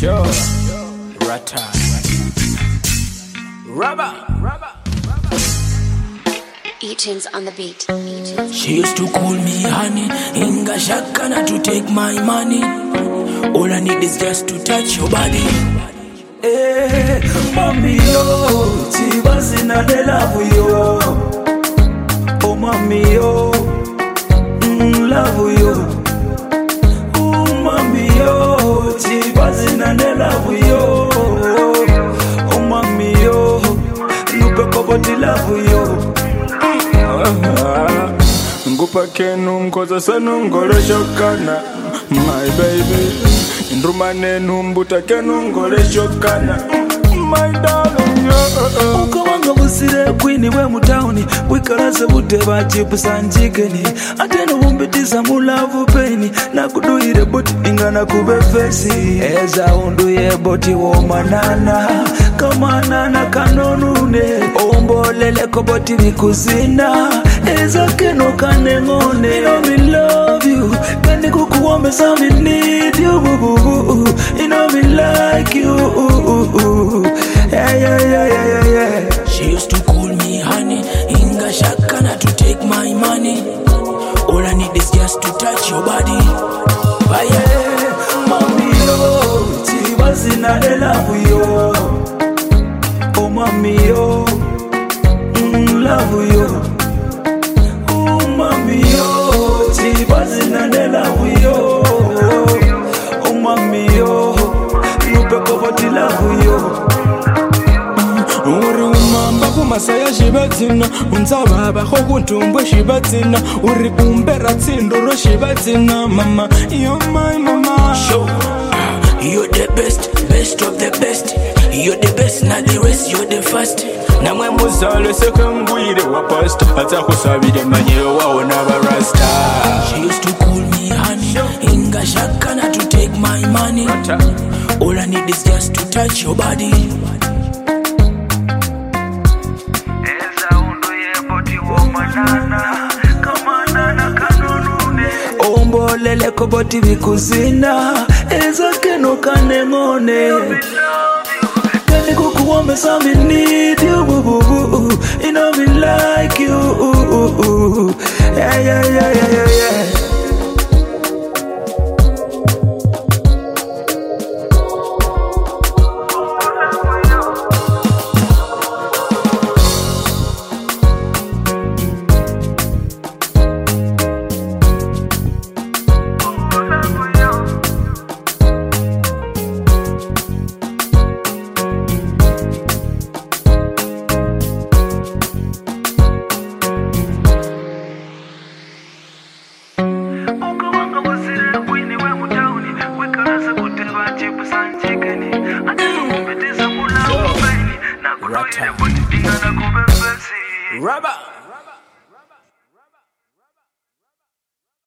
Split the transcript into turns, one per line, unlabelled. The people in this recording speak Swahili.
Sure. Rata. Rubber.
Eatins on the beat.
She used to call me honey, Inga Shakana to take my money. All I need is just to touch your body.
Hey, mommy, yo, she was in a love yo. Oh, mommy, yo, love yo. Oh, mommy, yo, she was in a love yo. Oh, mommy, yo, look about the love yo.
Ngupa kenu nkoza sanu ngolo shokana. My baby Ndrumane numbuta kenu ngolo shokana. My darling yo.
Ukawanga busire kwini we mutauni. Wikalaze buteba chipu sanjikeni. Ate numbitiza mulavu peni. Na kuduire boti ingana kube fesi. Eza unduye boti womanana. Kamanana kanonune. Ombolele koboti vikuzina. Eza keno kanengone. You know me love you. Kani kukuwame sa me need you. You know me like you. Yeah.
She used to call me honey, Inga Shakana to take my money. All I need is just to touch your body. Bye.
Mommy, yo, she was in a love yo. Oh, mommy, yo, love yo. Oh, mommy, yo, she was in a love yo. Oh, mommy, yo, look over the love yo.
Uri umamba kumasaya shibatina. Unzababa hokuntumbwe shibatina. Uri umbera tsindoro shibatina. Mama, you're my mama.
Show, you're the best of the best. You're the best, not the rest, you're the first.
Namwe muzale sekangwire wa past. Ata kusabide manyero wao n'abarasta.
She used to call me honey, Inga Shakana to take my money. All I need is just to touch your body.
Ombolele koboti vikuzina. Eza keno kanengone. Kani kukuwame sa me need you. You know me like you. Yeah.
Rubber.